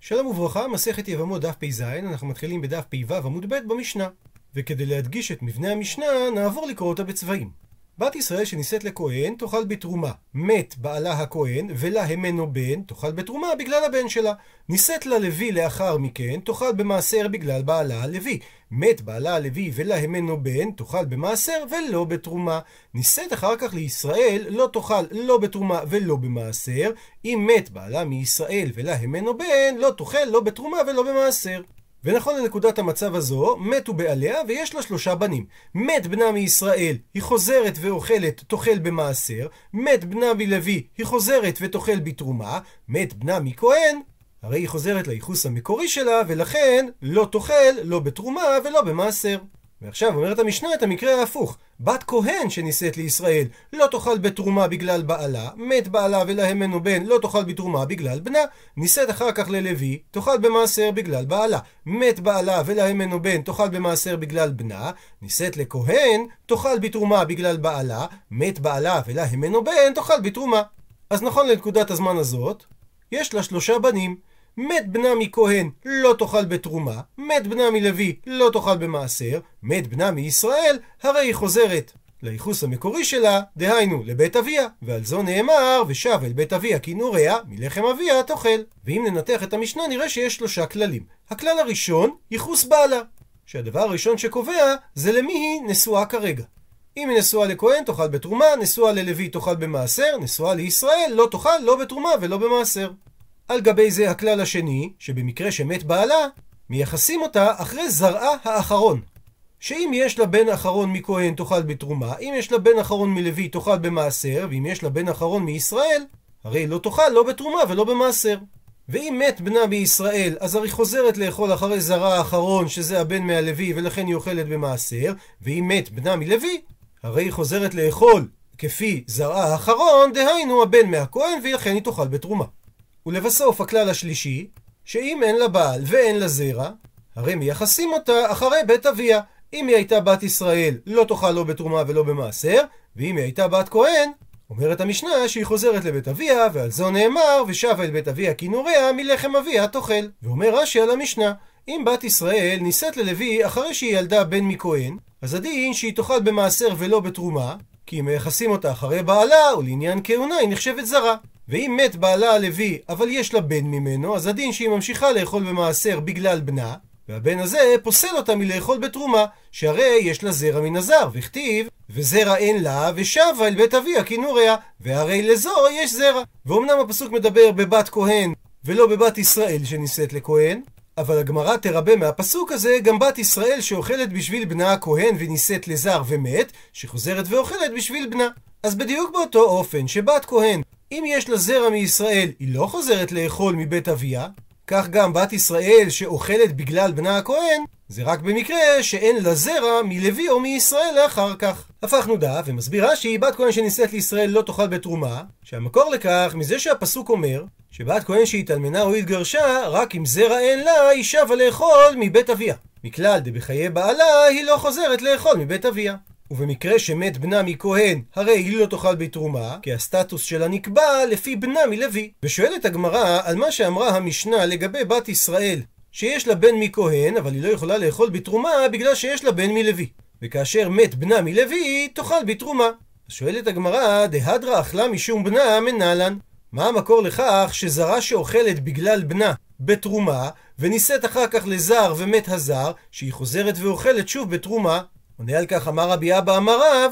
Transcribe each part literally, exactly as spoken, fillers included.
שלום וברכה, מסכת יבמות דף פ"ז, אנחנו מתחילים בדף פ"ו עמוד ב' במשנה. וכדי להדגיש את מבנה המשנה, נעבור לקרוא אותה בצבעים. בת ישראל שנישאת לכהן תאכל בתרומה. מת בעלה הכהן ולה המנו בן, תאכל בתרומה בגלל הבן שלה. נישאת ללוי לאחר מכן, תאכל במעשר בגלל בעלה הלוי. מת בעלה הלוי ולה המנו בן, תאכל במעשר ולא בתרומה. נישאת אחר כך לישראל, לא תאכל לא בתרומה ולא במעשר. אם מת בעלה מישראל ולה המנו בן, לא תאכל לא בתרומה ולא במעשר. ונכון לנקודת המצב הזו, מתו בעליה ויש לה שלושה בנים. מת בנה מישראל, היא חוזרת ואוכלת, תאכל במעשר. מת בנה מלוי, היא חוזרת ותאכל בתרומה. מת בנה מכהן, הרי היא חוזרת לייחוס המקורי שלה, ולכן לא תאכל לא בתרומה ולא במעשר. ועכשיו אומרת המשנה את המקרה ההפוך. בת כהן שנישאת לישראל לא תאכל בתרומה בגלל בעלה, מת בעלה ולה המנו בן, לא תאכל בתרומה בגלל בנה. נישאת אחר כך ללוי, תאכל במעשר בגלל בעלה. מת בעלה ולה המנו בן, תאכל במעשר בגלל בנה. נישאת לכהן, תאכל בתרומה בגלל בעלה. מת בעלה ולה המנו בן, תאכל בתרומה. אז נכון לנקודת הזמן הזאת, יש לה שלושה בנים. מת בנה מכהן, לא תאכל בתרומה. מת בנה מלוי, לא תאכל במעשר. מת בנה מישראל, הרי היא חוזרת לייחוס המקורי שלה, דהיינו לבית אביה. ועל זו נאמר, ושב אל בית אביה כי נוריה, מלחם אביה תאכל. ואם ננתח את המשנה נראה שיש שלושה כללים. הכלל הראשון, ייחוס בעלה, שהדבר הראשון שקובע זה למי היא נשואה כרגע. אם היא נשואה לכהן תאכל בתרומה, נשואה ללוי תאכל במעשר, נשואה לישראל לא תאכל לא בתרומה ולא במעשר. על גבי זה הכלל השני, שבמקרה שמת בעלה, מייחסים אותה אחרי זרעה האחרון. שאם יש לה בן אחרון מכהן תאכל בתרומה, אם יש לה בן אחרון מלוי תאכל במעשר, ואם יש לה בן אחרון מישראל, הרי לא תאכל לא בתרומה ולא במעשר. ואם מת בנה בישראל, אז הרי חוזרת לאכול אחרי זרעה האחרון, שזה הבן מהלוי, ולכן היא אוכלת במעשר. ואם מת בנה מלוי, הרי היא חוזרת לאכול כפי זרעה האחרון, דהיינו הבן מהכהן, ולכן היא תאכל בתרומה. ולבסוף הכלל השלישי, שאם אין לה בעל ואין לה זרע, הרי מייחסים אותה אחרי בית אביה. אם היא הייתה בת ישראל, לא תאכל לא בתרומה ולא במעשר, ואם היא הייתה בת כהן, אומרת המשנה שהיא חוזרת לבית אביה, ועל זו נאמר, ושב אל בית אביה כי נוריה, מלחם אביה תאכל. ואומר רש"י על המשנה, אם בת ישראל נישאת ללוי אחרי שהיא ילדה בן מכהן, אז הדין שהיא תאכל במעשר ולא בתרומה, כי אם מייחסים אותה אחרי בעלה, ולעניין כהונה היא נחשבת זרה. ואם מת בעלה הלוי, אבל יש לה בן ממנו, אז הדין שהיא ממשיכה לאכול במעשר בגלל בנה, והבן הזה פוסל אותה מלאכול בתרומה, שהרי יש לה זרע מן הזר, וכתיב, וזרע אין לה, ושבה אל בית אביה כי נוריה, והרי לזו יש זרע. ואומנם הפסוק מדבר בבת כהן, ולא בבת ישראל שנישאת לכהן, אבל הגמרא תרבה מהפסוק הזה גם בת ישראל שאוכלת בשביל בנה הכהן ונישאת לזר ומת, שחוזרת ואוכלת בשביל בנה. אז בדיוק באותו אופן שבת כהן, אם יש לה זרע מישראל, היא לא חוזרת לאכול מבית אביה, כך גם בת ישראל שאוכלת בגלל בנה הכהן, זה רק במקרה שאין לה זרע מלוי או מישראל לאחר כך. הפכנו דף ומסביר רש"י, בת כהן שנישאת לישראל לא תאכל בתרומה, שהמקור לכך מזה שהפסוק אומר שבת כהן שהתאלמנה או התגרשה, רק אם זרע אין לה, היא שבה לאכול מבית אביה. מכלל דבחיי בעלה היא לא חוזרת לאכול מבית אביה. ובמקרה שמת בנה מכהן, הרי היא לא תאכל בתרומה, כי הסטטוס שלה נקבע לפי בנה מלוי. ושואלת הגמרא על מה שאמרה המשנה לגבי בת ישראל, שיש לה בן מכהן, אבל היא לא יכולה לאכול בתרומה בגלל שיש לה בן מלוי. וכאשר מת בנה מלוי, תאכל בתרומה. שואלת הגמרא, דהדרא אכלה משום בנה מנהלן. מה המקור לכך שזרה שאוכלת בגלל בנה בתרומה, ונישאת אחר כך לזר ומת הזר, שהיא חוזרת ואוכלת שוב בתרומה? עונה על כך אמר רבי אבא אמר רב,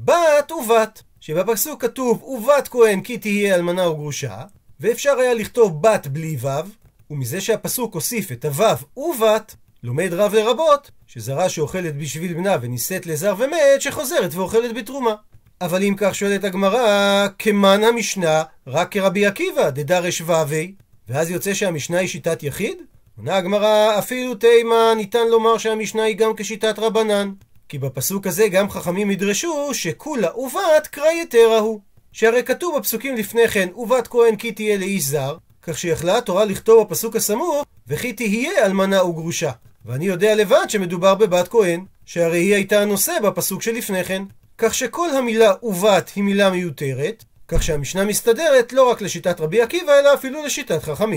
בת ובת, שבפסוק כתוב ובת כהן כי תהיה אלמנה או גרושה, ואפשר היה לכתוב בת בלי וו, ומזה שהפסוק הוסיף את הוו ובת, לומד רב לרבות, שזרה שאוכלת בשביל בנה ונישאת לזר ומת, שחוזרת ואוכלת בתרומה. אבל אם כך שואלת הגמרא, כמן המשנה רק כרבי עקיבא דדרש ווי, ואז יוצא שהמשנה היא שיטת יחיד? עונה הגמרא, אפילו תימה ניתן לומר שהמשנה היא גם כשיטת רבנן, כי בפסוק הזה גם חכמים ידרשו שכולה ובת קרא יתרה הוא, שהרי כתוב בפסוקים לפני כן ובת כהן כי תהיה לאיש זר, כך שיכלה התורה לכתוב בפסוק הסמוך וכי תהיה אלמנה וגרושה. ואני יודע לבד שמדובר בבת כהן, שהרי היא הייתה הנושא בפסוק שלפני כן, כך שכל המילה ובת היא מילה מיותרת, כך שהמשנה מסתדרת לא רק לשיטת רבי עקיבא אלא אפילו לשיטת חכמים.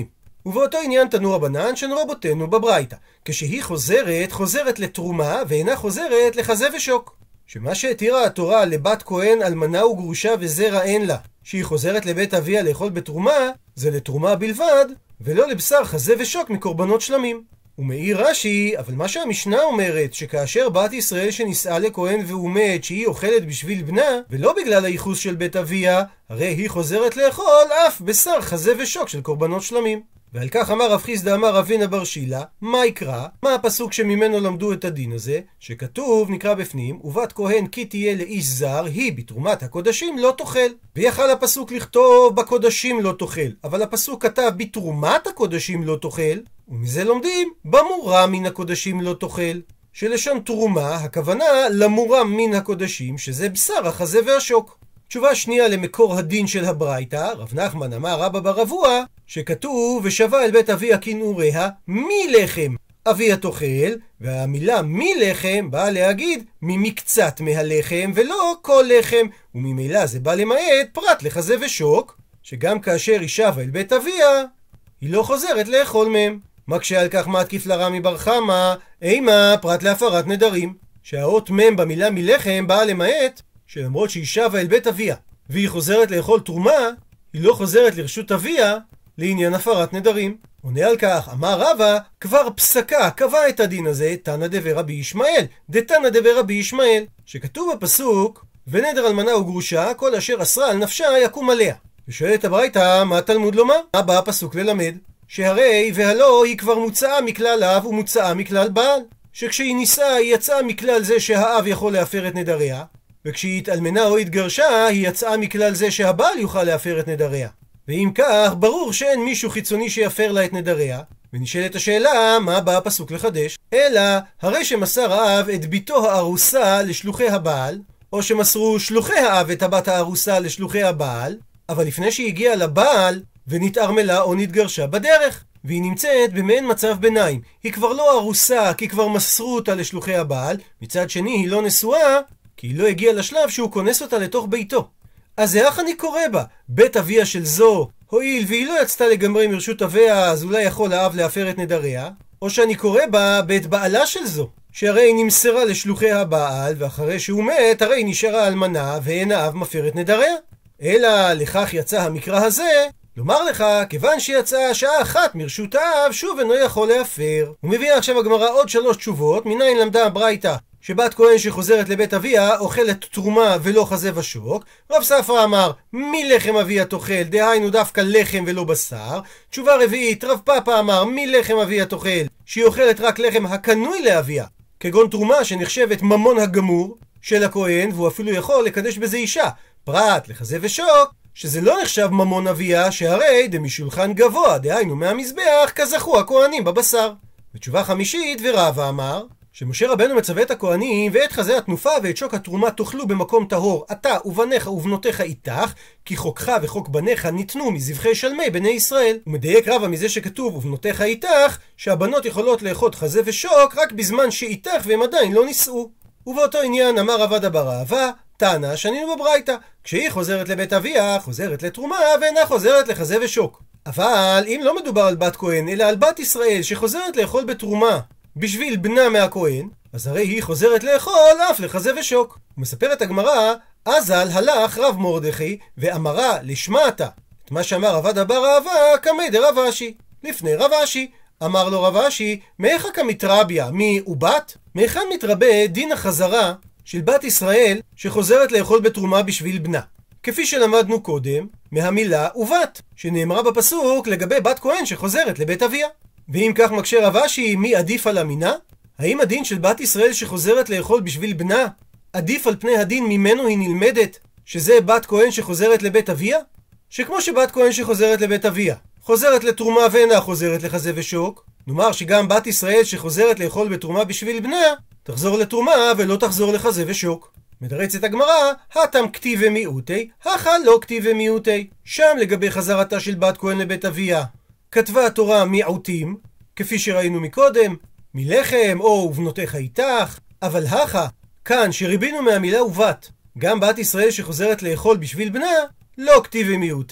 ובאותו עניין תנו רבנן שנו רבותינו בברייתא, כשהיא חוזרת, חוזרת לתרומה ואינה חוזרת לחזה ושוק. שמה שהתירה התורה לבת כהן אלמנה וגרושה וזרע אין לה, שהיא חוזרת לבית אביה לאכול בתרומה, זה לתרומה בלבד, ולא לבשר חזה ושוק מקורבנות שלמים. ומעיר רש"י, אבל מה שהמשנה אומרת, שכאשר בת ישראל שנישאה לכהן והוא מת, שהיא אוכלת בשביל בנה, ולא בגלל הייחוס של בית אביה, הרי היא חוזרת לאכול אף בשר חזה ושוק של קורבנות שלמים. ועל כך אמר רב חיסדא אמר רבינה בר שילה, מה יקרא? מה הפסוק שממנו למדו את הדין הזה? שכתוב, נקרא בפנים, ובת כהן כי תהיה לאיש זר, היא בתרומת הקודשים לא תאכל. ויכל הפסוק לכתוב בקודשים לא תאכל, אבל הפסוק כתב בתרומת הקודשים לא תאכל, ומזה לומדים במורם מן הקודשים לא תאכל. שלשון תרומה, הכוונה למורם מן הקודשים, שזה בשר החזה והשוק. תשובה שנייה למקור הדין של הברייתא, רב נחמן אמר רבא בר אבוה, שכתוב ושבה אל בית אביה כנעוריה מלחם אביה תאכל, והמילה מלחם באה להגיד ממקצת מהלחם ולא כל לחם, וממילא זה בא למעט פרט לחזה ושוק, שגם כאשר היא שבה אל בית אביה היא לא חוזרת לאכול מהם. מקשה על כך מתקיף לרמי בר חמא, אימה פרט להפרת נדרים, שהאות מם במילה מלחם באה למעט שלמרות שהיא שבה אל בית אביה והיא חוזרת לאכול תרומה, היא לא חוזרת לרשות אביה לעניין הפרת נדרים. עונה על כך, אמר רבא, כבר פסקה קבע את הדין הזה, תנא דברבי ישמעאל, דתנא דברבי ישמעאל, שכתוב בפסוק, ונדר אלמנה וגרושה, כל אשר אסרה על נפשה יקום עליה. ושואלת הברייתא, מה תלמוד לומר? מה בא הפסוק ללמד? שהרי והלא היא כבר מוצאה מכלל אב ומוצאה מכלל בעל, שכשהיא נישאה היא יצאה מכלל זה שהאב יכול להפר את נדריה, וכשהיא התאלמנה או התגרשה היא יצאה מכלל זה שהבעל יוכל להפר את נדריה. ואם כך, ברור שאין מישהו חיצוני שיפר לה את נדריה, ונשאלת השאלה, מה בא הפסוק לחדש? אלא, הרי שמסר האב את ביתו הארוסה לשלוחי הבעל, או שמסרו שלוחי האב את הבת הארוסה לשלוחי הבעל, אבל לפני שהיא הגיעה לבעל, ונתערמלה או נתגרשה בדרך, והיא נמצאת במעין מצב ביניים. היא כבר לא ארוסה, כי כבר מסרו אותה לשלוחי הבעל, מצד שני היא לא נשואה, כי היא לא הגיעה לשלב שהוא כונס אותה לתוך ביתו. אז איך אני קורא בה? בית אביה של זו, הואיל והיא לא יצתה לגמרי מרשות אביה, אז אולי יכול האב להפר את נדריה, או שאני קורא בה בית בעלה של זו, שהרי היא נמסרה לשלוחי הבעל, ואחרי שהוא מת, הרי היא נשארה אלמנה, ואין האב מפר את נדריה. אלא לכך יצא המקרא הזה, לומר לך, כיוון שיצאה שעה אחת מרשות האב, שוב אינו יכול להפר. הוא מביא עכשיו הגמרא עוד שלוש תשובות, מניין למדה הברייתא שבת כהן שחוזרת לבית אביה אוכלת תרומה ולא חזה ושוק. רב ספרא אמר מלחם אביה תאכל, דהיינו דווקא לחם ולא בשר. תשובה רביעית, רב פאפא אמר מלחם אביה תאכל, שהיא אוכלת רק לחם הקנוי לאביה, כגון תרומה שנחשבת ממון הגמור של הכהן, והוא אפילו יכול לקדש בזה אישה, פרט לחזה ושוק שזה לא נחשב ממון אביה, שהרי דמשולחן גבוה, דהיינו מהמזבח, כזכו הכהנים בבשר. ותשובה חמישית, ורבא אמר שמשה רבנו מצווה את הכהנים ואת חזה התנופה ואת שוק התרומה תאכלו במקום טהור, אתה ובניך ובנותיך איתך, כי חוקך וחוק בניך ניתנו מזבחי שלמי בני ישראל. הוא מדייק רבא מזה שכתוב ובנותיך איתך, שהבנות יכולות לאכול חזה ושוק רק בזמן שאיתך והם עדיין לא נישאו. ובאותו עניין אמר רבא בר אבא, טענה שנינו בברייתא, כשהיא חוזרת לבית אביה, חוזרת לתרומה ואינה חוזרת לחזה ושוק. אבל אם לא מדובר על בת כהן, אלא על בת ישראל שחוזרת לאכול בתרומה בשביל בנה מהכהן, אז הרי היא חוזרת לאכול אף לחזה ושוק. ומספרת הגמרא, אזל הלך רב מרדכי ואמרה לשמעתה את מה שאמר רבא בר אבא כמי דרב אשי. לפני רב אשי אמר לו רב אשי, מאיך כמתרביה מי ובת? מאיכן מתרבה דין החזרה של בת ישראל שחוזרת לאכול בתרומה בשביל בנה, כפי שלמדנו קודם מהמילה ובת שנאמרה בפסוק לגבי בת כהן שחוזרת לבית אביה. ואם כך מקשה רב אשי, מי עדיף על המינה? האם הדין של בת ישראל שחוזרת לאכול בשביל בנה עדיף על פני הדין ממנו היא נלמדת, שזה בת כהן שחוזרת לבית אביה? שכמו שבת כהן שחוזרת לבית אביה חוזרת לתרומה ואינה חוזרת לחזה ושוק, נאמר שגם בת ישראל שחוזרת לאכול בתרומה בשביל בנה תחזור לתרומה ולא תחזור לחזה ושוק. מדרצת הגמרא, התם כתיב ומיעוטי, הכה לא כתיב ומיעוטי. שם לגבי חזרתה של בת כהן לבית אביה כתבה התורה מיעוטים, כפי שראינו מקודם, מלחם או ובנותיך איתך, אבל הכה, כאן שריבינו מהמילה ובת, גם בת ישראל שחוזרת לאכול בשביל בנה, לא כתיב ומיעוטי,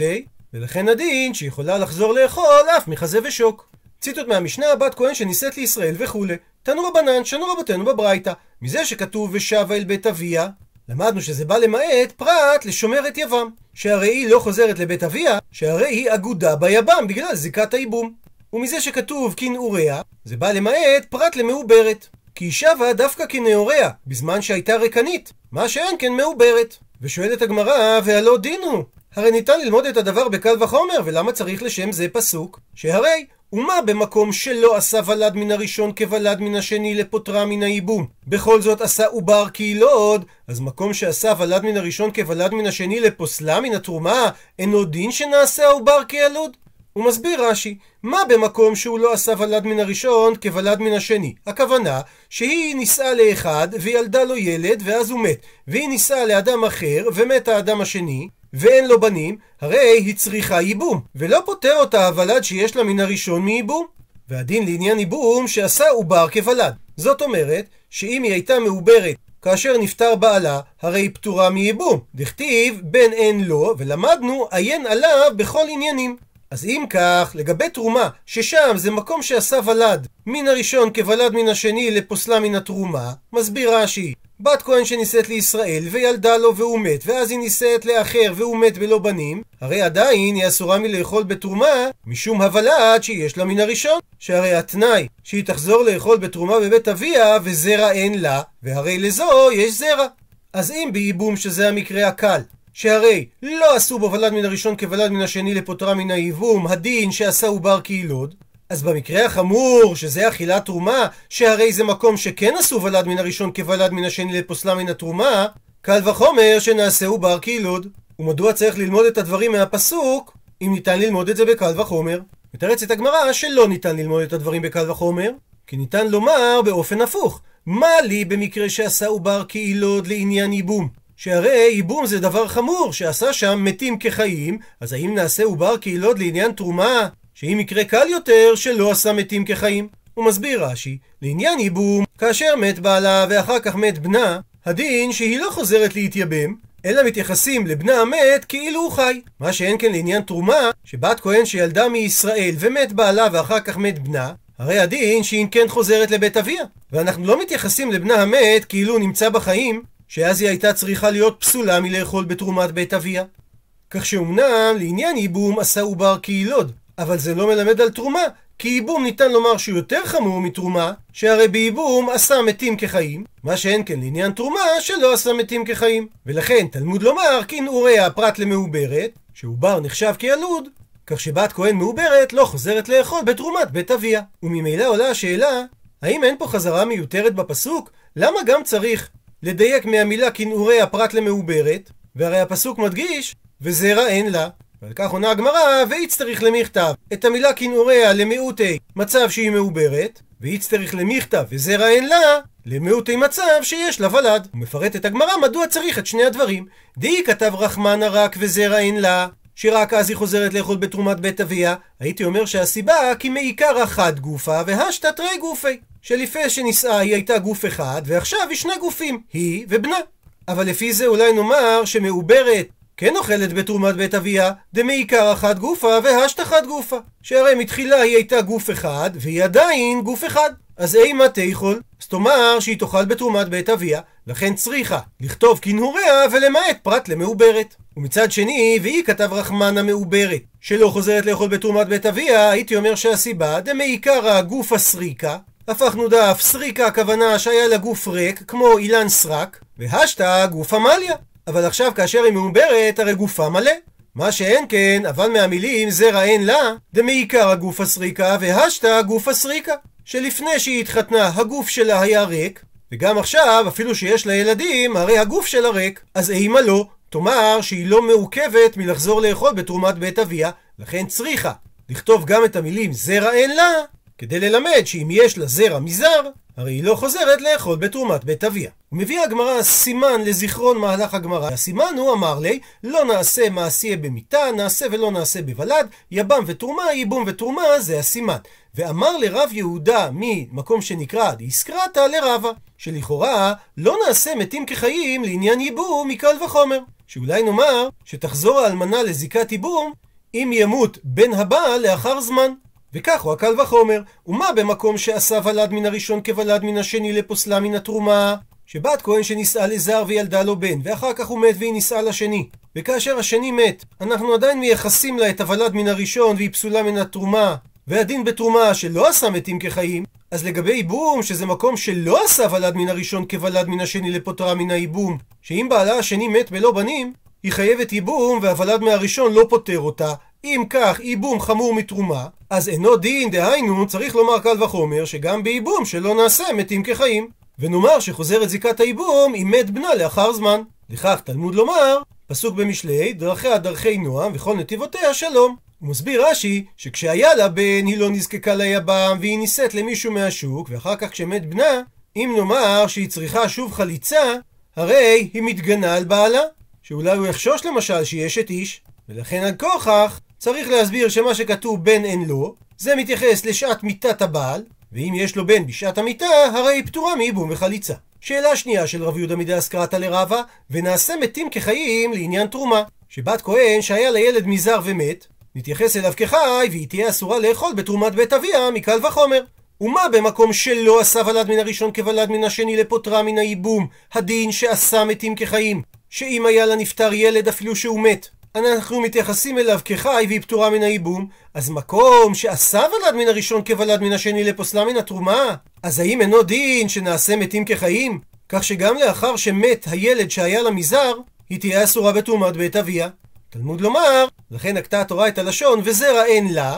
ולכן הדין שיכולה לחזור לאכול אף מחזה ושוק. ציטוט מהמשנה, בת כהן שנישאת לישראל וכו'. תנו רבנן, שנו רבותינו בברייתא. מזה שכתוב ושבה אל בית אביה, למדנו שזה בא למעט פרט לשומרת יבם, שהרי היא לא חוזרת לבית אביה, שהרי היא אגודה ביבם בגלל זיקת הייבום. ומזה שכתוב כנעוריה, זה בא למעט פרט למעוברת, כי היא שבה דווקא כנעוריה בזמן שהייתה רקנית, מה שאין כן מעוברת. ושואלת הגמרא, והלא דינו, הרי ניתן ללמוד את הדבר בקל וחומר, ולמה צריך לשם זה פסוק? שהרי ומה במקום שלא עשה ולד מן הראשון כוולד מן השני לפוטרה מן הייבום, בכל זאת עשה עובר כילוד, אז מקום שעשה ולד מן הראשון כוולד מן השני לפוסלה מן התרומה, אינו דין שנעשה עובר כילוד? הוא מסביר רש"י, מה במקום שהוא לא עשה ולד מן הראשון כוולד מן השני? הכוונה שהיא נישאה לאחד וילדה לו ילד ואז הוא מת, והיא נישאה לאדם אחר ומת האדם השני ואין לו בנים, הרי היא צריכה ייבום, ולא פותר אותה הוולד שיש לה מן הראשון מייבום. והדין לעניין ייבום שעשה עובר כוולד. זאת אומרת שאם היא הייתה מעוברת כאשר נפטר בעלה, הרי היא פטורה מייבום. דכתיב בן אין לו, ולמדנו עיין עליו בכל עניינים. אז אם כך, לגבי תרומה, ששם זה מקום שעשה ולד מן הראשון כוולד מן השני לפוסלה מן התרומה, מסביר רש"י, בת כהן שנישאת לישראל וילדה לו והוא מת, ואז היא נישאת לאחר והוא מת בלא בנים, הרי עדיין היא אסורה מלאכול בתרומה משום הוולד שיש לה מן הראשון, שהרי התנאי שהיא תחזור לאכול בתרומה בבית אביה וזרע אין לה, והרי לזו יש זרע. אז אם בייבום שזה המקרה הקל, שהרי לא עשו בו ולד מן הראשון כוולד מן השני לפוטרה מן הייבום, הדין שעשה עובר כילוד, אז במקרה החמור, שזה אכילת תרומה, שהרי זה מקום שכן עשו ולד מן הראשון כוולד מן השני לפוסלה מן התרומה, קל וחומר שנעשה עובר כילוד. ומדוע צריך ללמוד את הדברים מהפסוק, אם ניתן ללמוד את זה בקל וחומר? מתרצת הגמרא שלא ניתן ללמוד את הדברים בקל וחומר, כי ניתן לומר באופן הפוך, מה לי במקרה שעשה עובר כילוד לעניין ייבום? שהרי ייבום זה דבר חמור, שעשה שם מתים כחיים, אז האם נעשה עובר כילוד לעניין תרומה, שהיא מקרה קל יותר שלא עשה מתים כחיים? הוא מסביר רש"י, לעניין ייבום, כאשר מת בעלה ואחר כך מת בנה, הדין שהיא לא חוזרת להתייבם, אלא מתייחסים לבנה המת כאילו הוא חי. מה שאין כן לעניין תרומה, שבת כהן שילדה מישראל ומת בעלה ואחר כך מת בנה, הרי הדין שהיא כן חוזרת לבית אביה, ואנחנו לא מתייחסים לבנה המת כאילו הוא נמצא בחיים, שאז היא הייתה צריכה להיות פסולה מלאכול בתרומת בית אביה. כך שאומנם לעניין ייבום עשה עובר כילוד, אבל זה לא מלמד על תרומה, כי ייבום ניתן לומר שהוא יותר חמור מתרומה, שהרי בייבום עשה מתים כחיים, מה שאין כן לעניין תרומה שלא עשה מתים כחיים. ולכן תלמוד לומר כנעוריה פרט למעוברת, שעובר נחשב כילוד, כך שבת כהן מעוברת לא חוזרת לאכול בתרומת בית אביה. וממילא עולה השאלה, האם אין פה חזרה מיותרת בפסוק? למה גם צריך לדייק מהמילה כנעוריה פרט למעוברת? והרי הפסוק מדגיש וזרע אין לה. ועל כך עונה הגמרא, ויצטריך למכתב את המילה כנעוריה למיעוטי מצב שהיא מעוברת, ויצטריך למכתב וזרע אין לה למיעוטי מצב שיש לה ולד. הוא מפרט את הגמרא מדוע צריך את שני הדברים. די כתב רחמנה רק וזרע אין לה, שרק אז היא חוזרת לאכול בתרומת בית אביה, הייתי אומר שהסיבה כי מעיקר אחת גופה והשתת רי גופי, שלפני שנישאה היא הייתה גוף אחד ועכשיו היא שני גופים, היא ובנה. אבל לפי זה אולי נאמר שמעוברת כן אוכלת בתרומת בית אביה, דמעיקר אחת גופה והשתחת גופה, שהרי מתחילה היא הייתה גוף אחד והיא עדיין גוף אחד, אז אימה תאכול, אז תאמר שהיא תאכל בתרומת בית אביה, לכן צריכה לכתוב כנעוריה ולמעט פרט למעוברת. ומצד שני, והיא כתב רחמנה מעוברת שלא חוזרת לאכול בתרומת בית אביה, הייתי אומר שהסיבה דמעיקר הגוף הסריקה, הפכנו דף סריקה הכוונה שהיה לה גוף ריק כמו אילן סרק, והשתה גוף המליה, אבל עכשיו כאשר היא מעוברת הרי גופה מלא. מה שאין כן, אבל מהמילים זרע אין לה, דמעיקר הגוף הסריקה והשתה גוף הסריקה, שלפני שהיא התחתנה הגוף שלה היה ריק, וגם עכשיו אפילו שיש לה ילדים הרי הגוף שלה ריק, אז אימה לא, תאמר שהיא לא מעוכבת מלחזור לאכול בתרומת בית אביה, לכן צריכה לכתוב גם את המילים זרע אין לה, כדי ללמד שאם יש לה זרע מזר, הרי היא לא חוזרת לאכול בתרומת בית אביה. ומביא הגמרא סימן לזיכרון מהלך הגמרא. הסימן הוא אמר לי, לא נעשה מעשיה במיתה, נעשה ולא נעשה בוולד, יבם ותרומה, ייבום ותרומה, זה הסימן. ואמר לרב יהודה ממקום שנקרא דיסקרתא לרבה, שלכאורה לא נעשה מתים כחיים לעניין ייבום מקל וחומר. שאולי נאמר שתחזור האלמנה לזיקת ייבום, אם ימות בן הבעל לאחר זמן. וכך הוא הקל וחומר. ומה במקום שעשה ולד מן הראשון כולד מן השני לפוסלה מן התרומה? שבת כהן שנישאה לזר וילדה לו בן, ואחר כך הוא מת והיא נישאה לשני, וכאשר השני מת, אנחנו עדיין מייחסים לה את הוולד מן הראשון והיא פסולה מן התרומה, והדין בתרומה שלא עשה מתים כחיים, אז לגבי ייבום, שזה מקום שלא עשה ולד מן הראשון כוולד מן השני לפוטרה מן הייבום, שאם בעלה השני מת בלא בנים, היא חייבת ייבום והוולד מהראשון לא פוטר אותה. אם כך ייבום חמור מתרומה, אז אינו דין, דהיינו צריך לומר קל וחומר שגם בייבום שלא נעשה מתים כחיים. ונאמר שחוזרת זיקת הייבום אם מת בנה לאחר זמן. לכך תלמוד לומר, פסוק במשלי, דרכיה דרכי נועם וכל נתיבותיה שלום. הוא מסביר רש"י שכשהיה לה בן היא לא נזקקה ליבם והיא נישאת למישהו מהשוק, ואחר כך כשמת בנה, אם נאמר שהיא צריכה שוב חליצה, הרי היא מתגנה על בעלה, שאולי הוא יחשוש למשל שהיא אשת איש, ולכן עד כוכך צריך להסביר שמה שכתוב בן אין לו, זה מתייחס לשעת מיתת הבעל, ואם יש לו בן בשעת המיתה, הרי היא פטורה מייבום וחליצה. שאלה שנייה של רב יהודה מדאסקרתא לרבא, ונעשה מתים כחיים לעניין תרומה, שבת כהן שהיה לילד מזר ומת, נתייחס אליו כחי והיא תהיה אסורה לאכול בתרומת בית אביה מקל וחומר. ומה במקום שלא עשה ולד מן הראשון כוולד מן השני לפוטרה מן הייבום, הדין שעשה מתים כחיים, שאם היה לה נפטר ילד אפילו שהוא מת, אנחנו מתייחסים אליו כחי והיא פטורה מן הייבום, אז מקום שעשה ולד מן הראשון כוולד מן השני לפוסלה מן התרומה, אז האם אינו דין שנעשה מתים כחיים, כך שגם לאחר שמת הילד שהיה לה מזר, היא תהיה אסורה בתרומת בית אביה? תלמוד לומר, לכן נקטה התורה את הלשון וזרע אין לה,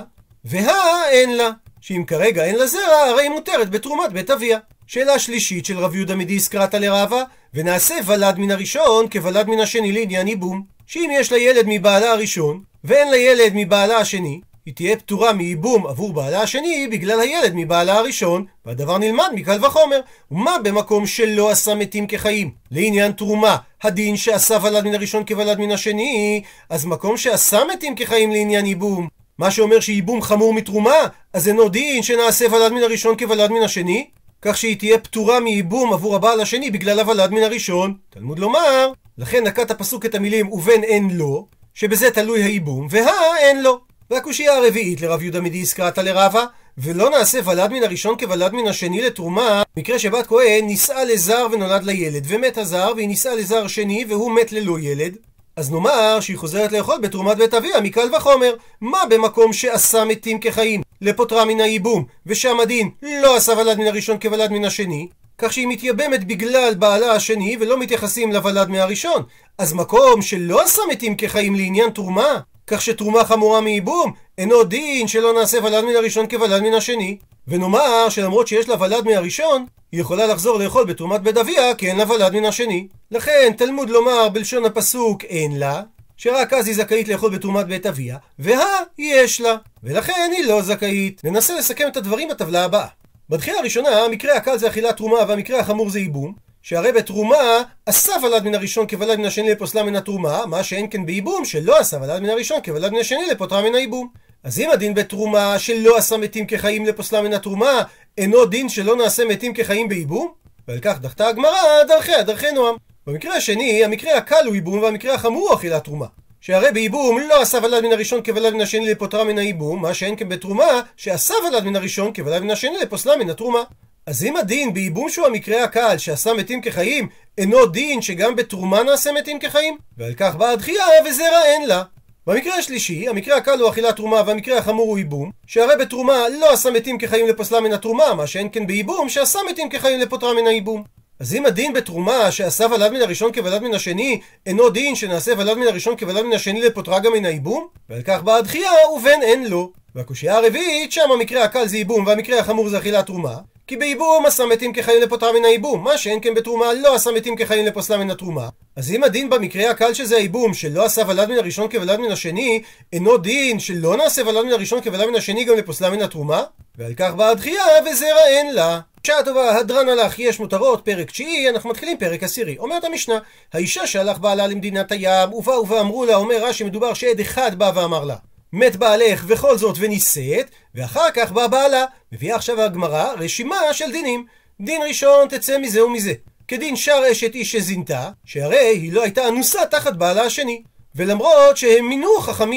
והא אין לה, שאם כרגע אין לה זרע, הרי היא מותרת בתרומת בית אביה. שאלה שלישית של רב יהודה מדאסקרתא לרבא, ונעשה ולד מן הראשון כוולד מן השני לעניין ייבום, שאם יש לה ילד מבעלה הראשון ואין לה ילד מבעלה השני, היא תהיה פטורה מייבום עבור בעלה השני בגלל הילד מבעלה הראשון, והדבר נלמד מקל וחומר. ומה במקום שלא עשה מתים כחיים לעניין תרומה, הדין שעשה ולד מן הראשון כוולד מן השני, אז מקום שעשה מתים כחיים לעניין ייבום, מה שאומר שייבום חמור מתרומה, אז אינו דין שנעשה ולד מן הראשון כוולד מן השני, כך שהיא תהיה פטורה מייבום עבור הבעל השני בגלל הוולד מן הראשון. תלמוד לומר, לכן נקט הפסוק את המילים ובן אין לו, שבזה תלוי הייבום, והא אין לו. והקושייה הרביעית לרב יהודה מדאסקרתא לרבא, ולא נעשה ולד מן הראשון כוולד מן השני לתרומה, מקרה שבת כהן נישאה לזר ונולד לילד, ומת הזר והיא נישאה לזר שני והוא מת ללא ילד, אז נאמר שהיא חוזרת לאכול בתרומת בית אביה מקל וחומר. מה במקום שעשה מתים כחיים לפוטרה מן הייבום, ושם הדין לא עשה ולד מן הראשון כוולד מן השני, כך שהיא מתייבמת בגלל בעלה השני ולא מתייחסים לוולד מהראשון, אז מקום שלא עשה מתים כחיים לעניין תרומה, כך שתרומה חמורה מייבום, אינו דין שלא נעשה ולד מן הראשון כוולד מן השני. ונאמר שלמרות שיש לה ולד מהראשון, היא יכולה לחזור לאכול בתרומת בית אביה כי אין לה ולד מן השני. לכן תלמוד לומר בלשון הפסוק אין לה, שרק אז היא זכאית לאכול בתרומת בית אביה, והא יש לה, ולכן היא לא זכאית. ננסה לסכם את הדברים בטבלה הבאה. בתחילה הראשונה, המקרה הקל זה אכילת תרומה והמקרה החמור זה ייבום, שהרי בתרומה עשה ולד מן הראשון כוולד מן השני לפוסלה מן התרומה, מה שאין כן בייבום שלא עשה ולד מן הראשון כוולד מן השני לפוטרה מן הייבום. אז אם הדין בתרומה שלא עשה מתים כחיים לפוסלה מן התרומה, אינו דין שלא נעשה מתים כחיים בייבום? ועל כך דחתה הגמרא דרכיה דרכי נועם. במקרה השני, המקרה הקל הוא ייבום והמקרה החמור הוא אכילת תרומה, שהרי בייבום לא עשה ולד מן הראשון כוולד מן השני לפוטרה מן הייבום, מה שאין כן בתרומה שעשה ולד מן הראשון כוולד מן השני לפוסלה מן התרומה. אז אם הדין בייבום שהוא המקרה הקל שעשה מתים כחיים, אינו דין שגם בתרומה נעשה מתים כחיים? ועל כך באה הדחייה וזרע אין לה. במקרה השלישי, המקרה הקל הוא אכילת תרומה והמקרה החמור הוא ייבום, שהרי בתרומה לא עשה מתים כחיים לפוסלה מן התרומה, מה שאין כן בייבום שעשה מתים כחיים לפוטרה מן הייבום. אז אם הדין בתרומה שעשה ולד מן הראשון כוולד מן השני, אינו דין שנעשה ולד מן הראשון כוולד מן השני לפוטרה גם מן הייבום? ועל כך באה הדחייה ובן אין לו. והקושייה הרביעית, שם המקרה הקל זה ייבום והמקרה החמור זה אכילת תרומה, כי בייבום עשה מתים כחיים לפוטרה מן הייבום, מה שאין כן בתרומה לא עשה מתים כחיים לפוסלה מן התרומה. אז אם הדין במקרה הקל שזה הייבום שלא עשה ולד מן הראשון כוולד מן השני, אינו דין שלא נעשה ולד מן הראשון כוולד מן השני גם לפוסלה מן התרומה? ועל כך באה הדחייה וזרע אין לה. שעה טובה, הדרן הלך יש מותרות, פרק תשיעי, אנחנו מתחילים פרק עשירי. אומרת המשנה, האישה שהלך בעלה למדינת הים, ובאו ואמרו לה, אומר רש"י מדובר שעד אחד בא ואמר לה, מת בעלך וכל זאת ונישאת, ואחר כך בא בעלה. מביאה עכשיו הגמרא רשימה של דינים. דין ראשון תצא מזה ומזה, כדין שר אשת איש שזינתה, שהרי היא לא הייתה אנוסה תחת בעלה השני, ולמרות שהם מינו חכמים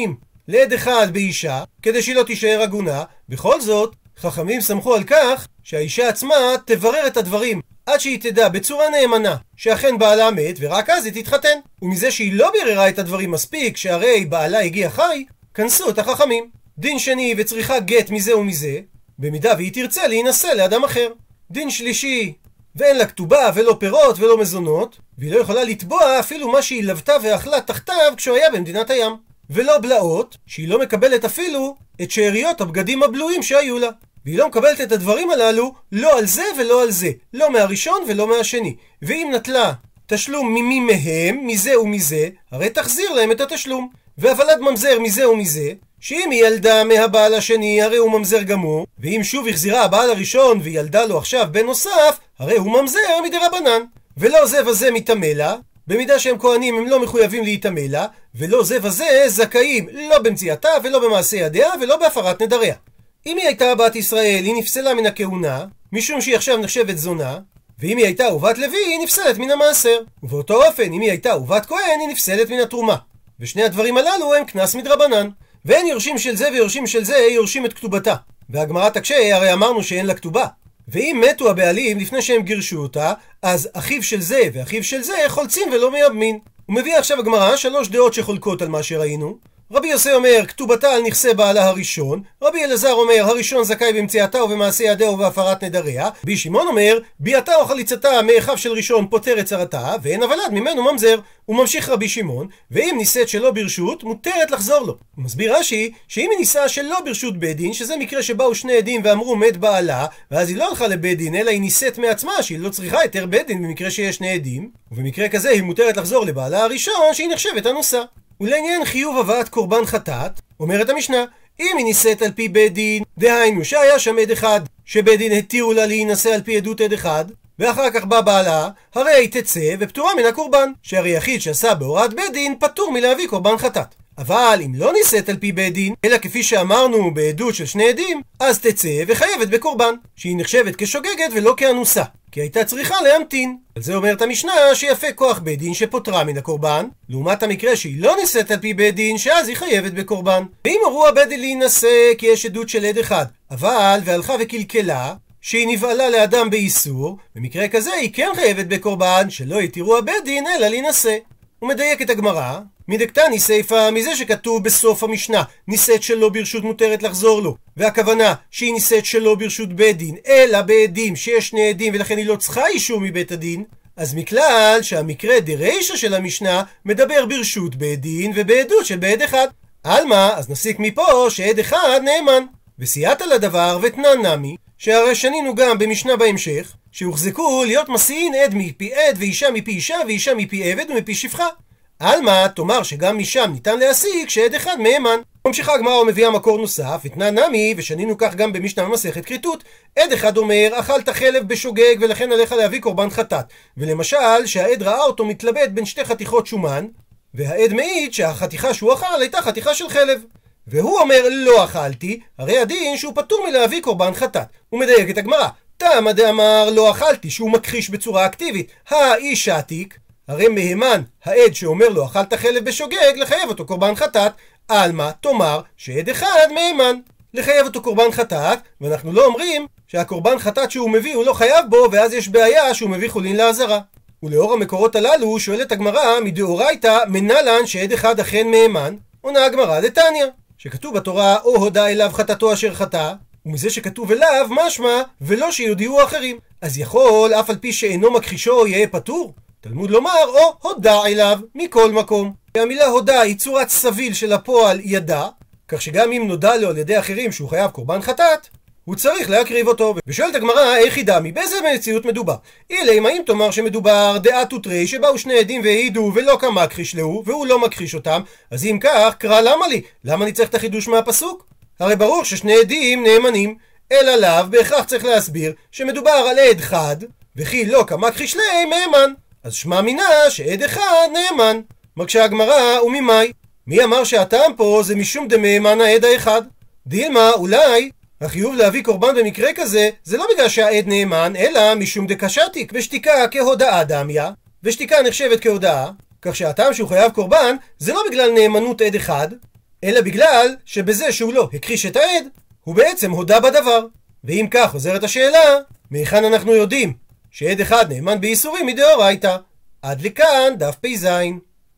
לעד אחד באישה, כדי שהיא לא תישאר עגונה. בכל זאת, חכמים סמכו על כך שהאישה עצמה תברר את הדברים עד שהיא תדע בצורה נאמנה שאכן בעלה מת, ורק אז היא תתחתן. ומזה שהיא לא ביררה את הדברים מספיק, שהרי בעלה הגיע חי, כנסו את החכמים. דין שני וצריכה גט מזה ומזה, במידה והיא תרצה להינשא לאדם אחר. דין שלישי, ואין לה כתובה ולא פירות ולא מזונות, והיא לא יכולה לתבוע אפילו מה שהיא לבתה ואכלה תחתיו כשהוא היה במדינת הים. ולא בלעות, שהיא לא מקבלת אפילו את שאריות הבגדים הבלויים שהיו לה. והיא לא מקבלת את הדברים הללו לא על זה ולא על זה, לא מהראשון ולא מהשני. ואם נטלה תשלום ממי מהם, מזה ומזה, הרי תחזיר להם את התשלום. והבלד ממזר מזה ומזה, שאם היא ילדה מהבעל השני, הרי הוא ממזר גמור, ואם שוב החזירה הבעל הראשון והיא ילדה לו עכשיו בן נוסף, הרי הוא ממזר מדרבנן. ולא זה וזה מתאמה לה, במידה שהם כהנים הם לא מחויבים להתאמה לה, ולא זה וזה זכאים לא במציאתה ולא במעשה ידיה ולא בהפרת נדריה. אם היא הייתה בת ישראל, היא נפסלה מן הכהונה, משום שהיא עכשיו נחשבת זונה, ואם היא הייתה אהובת לוי, היא נפסלת מן המעשר. ובאותו אופן, אם היא הייתה אהובת כהן, היא נפסלת מן התרומה. ושני הדברים הללו הם כנס מדרבנן. ואין יורשים של זה ויורשים של זה יורשים את כתובתה. והגמרא תקשה, הרי אמרנו שאין לה כתובה. ואם מתו הבעלים לפני שהם גירשו אותה, אז אחיו של זה ואחיו של זה חולצים ולא מייבמין. הוא מביא עכשיו הגמרא שלוש דעות שחולקות על מה שראינו. רבי יוסי אומר, כתובתה על נכסי בעלה הראשון. רבי אלעזר אומר, הראשון זכאי במציאתה ובמעשה ידיה ובהפרת נדריה. רבי שמעון אומר, ביאתה או חליצתה מאחיו של ראשון פוטר את צרתה, ואין הוולד ממנו ממזר. הוא ממשיך רבי שמעון, ואם נישאת שלא ברשות, מותרת לחזור לו. הוא מסביר רש"י, שאם היא נישאה שלא ברשות בית דין, שזה מקרה שבאו שני עדים ואמרו מת בעלה, ואז היא לא הלכה לבית דין, אלא היא נישאת מעצמה, שהיא לא צריכה יותר בית דין במקרה שיש שני עדים, ובמקרה כזה היא מותרת לחזור לבעלה הראשון, שהיא נחשבת אנוסה. ולעניין חיוב הבאת קורבן חטאת, אומרת המשנה, אם היא נישאת על פי בית דין, דהיינו שהיה שם עד אחד, שבית דין התירו לה להינשא על פי עדות עד אחד, ואחר כך בא בעלה, הרי היא תצא ופטורה מן הקורבן, שהרי יחיד שעשה בהוראת בית דין פטור מלהביא קורבן חטאת. אבל אם לא נישאת על פי בית דין, אלא כפי שאמרנו בעדות של שני עדים, אז תצא וחייבת בקורבן, שהיא נחשבת כשוגגת ולא כאנוסה, כי הייתה צריכה להמתין. על זה אומרת המשנה שיפה כוח בית דין שפוטרה מן הקורבן, לעומת המקרה שהיא לא נישאת על פי בית דין, שאז היא חייבת בקורבן. ואם הורו הבית דין להינשא כי יש עדות של עד אחד, אבל והלכה וקלקלה, שהיא נבעלה לאדם באיסור, במקרה כזה היא כן חייבת בקורבן, שלא יתירו הבית דין אלא להינשא. הוא מדייק את הגמרא, מדקתני סייפה, מזה שכתוב בסוף המשנה, נישאת שלא ברשות מותרת לחזור לו, והכוונה שהיא נישאת שלא ברשות בית דין, אלא בעדים שיש שני עדים ולכן היא לא צריכה אישור מבית הדין, אז מכלל שהמקרה דרישא של המשנה מדבר ברשות בית דין ובעדות של בעד אחד. אלמה, אז נסיק מפה שעד אחד נאמן. וסייעת לדבר ותנן נמי, שהרי שנינו גם במשנה בהמשך, שהוחזקו להיות מסיעין עד מפי עד ואישה מפי אישה ואישה מפי עבד ומפי שפחה. אלמה, תאמר שגם משם ניתן להסיק שעד אחד מהימן. ממשיכה הגמרא ומביאה מקור נוסף, ותנן נמי, ושנינו כך גם במשנה במסכת כריתות. עד אחד אומר, אכלת חלב בשוגג ולכן עליך להביא קורבן חטאת. ולמשל, שהעד ראה אותו מתלבט בין שתי חתיכות שומן, והעד מעיד שהחתיכה שהוא אכל הייתה חתיכה של חלב. והוא אומר לא אכלתי, הרי הדין שהוא פטור מלהביא קורבן חטאת. הוא מדייק את הגמרא, תמה דאמר לא אכלתי, שהוא מכחיש בצורה אקטיבית, האיש עתיק, הרי מהימן העד שאומר לו אכלת חלב בשוגג לחייב אותו קורבן חטאת. אלמה, תאמר שעד אחד מהימן לחייב אותו קורבן חטאת, ואנחנו לא אומרים שהקורבן חטאת שהוא מביא הוא לא חייב בו, ואז יש בעיה שהוא מביא חולין לעזרה. ולאור המקורות הללו שואלת הגמרא מדאורייתא מנלן שעד אחד אכן מהימן. עונה הגמרא דתניא, שכתוב בתורה או הודה אליו חטאתו אשר חטא, ומזה שכתוב אליו משמע ולא שיודיעו אחרים, אז יכול אף על פי שאינו מכחישו יהיה פטור? תלמוד לומר או הודה אליו מכל מקום. והמילה הודה היא צורת סביל של הפועל ידע, כך שגם אם נודע לו על ידי אחרים שהוא חייב קורבן חטאת, הוא צריך להקריב אותו. ושואלת הגמרא איך ידעמי, באיזה מציאות מדובר? אלא אם תאמר שמדובר דעת ותרי שבאו שני עדים והעידו ולא כמכחיש להו והוא לא מכחיש אותם, אז אם כך קרא למה לי? למה אני צריך את החידוש מהפסוק? הרי ברור ששני עדים נאמנים, אלא לאו בהכרח צריך להסביר שמדובר על עד חד וכי לא כמכחיש להם מהימן, אז שמע מינה שעד אחד נאמן. מקשה הגמרא וממאי, מי אמר שהטעם פה זה משום דמהימן העד האחד? דילמה אולי החיוב להביא קורבן במקרה כזה זה לא בגלל שהעד נאמן, אלא משום דקשתיק, ושתיקה כהודאה דמיה, ושתיקה נחשבת כהודאה, כך שהטעם שהוא חייב קורבן זה לא בגלל נאמנות עד אחד, אלא בגלל שבזה שהוא לא הכחיש את העד, הוא בעצם הודה בדבר. ואם כך חוזרת השאלה, מהיכן אנחנו יודעים שעד אחד נאמן בייסורים מדאורייתא? עד לכאן דף פ"ז.